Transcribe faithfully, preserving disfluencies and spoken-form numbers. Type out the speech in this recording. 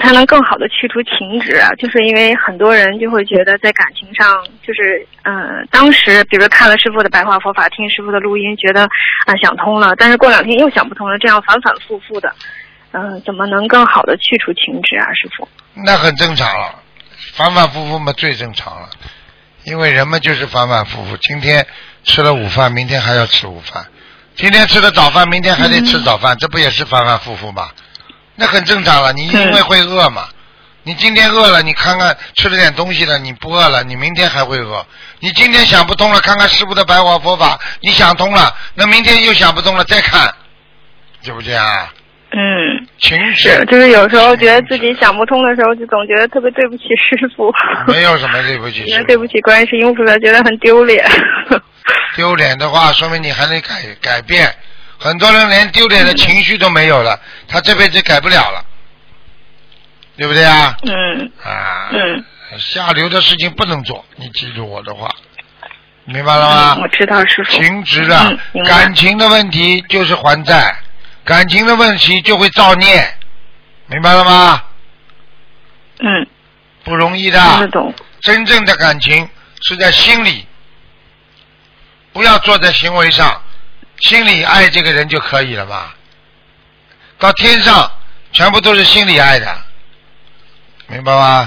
才能更好的去除情执啊？就是因为很多人就会觉得在感情上，就是嗯、呃，当时比如看了师父的白话佛法，听师父的录音，觉得啊、呃、想通了，但是过两天又想不通了，这样反反复复的，嗯、呃，怎么能更好的去除情执啊，师父？ 那很正常了，反反复复嘛最正常了，因为人们就是反反复复，今天吃了午饭，明天还要吃午饭，今天吃了早饭，明天还得吃早饭，嗯、这不也是反反复复吗？那很正常了，你因为会饿嘛，你今天饿了，你看看吃了点东西了，你不饿了，你明天还会饿。你今天想不通了，看看师父的白话佛法，你想通了，那明天又想不通了，再看，对不对啊？ 嗯， 情是，就是有时候觉得自己想不通的时候，就总觉得特别对不起师父。 没有什么对不起师父， 觉得对不起观世音菩萨，觉得很丢脸。 丢脸的话，说明你还得改改变。很多人连丢脸的情绪都没有了，嗯、他这辈子改不了了，对不对啊？ 嗯。 啊。 嗯。 下流的事情不能做，你记住我的话，明白了吗？ 嗯、我知道师父。 情执啊、 嗯， 感情的问题就是还债，感情的问题就会造孽，明白了吗？ 嗯。 不容易的。 听得懂。 真正的感情是在心里，不要做在行为上。心里爱这个人就可以了嘛，到天上全部都是心里爱的，明白吗？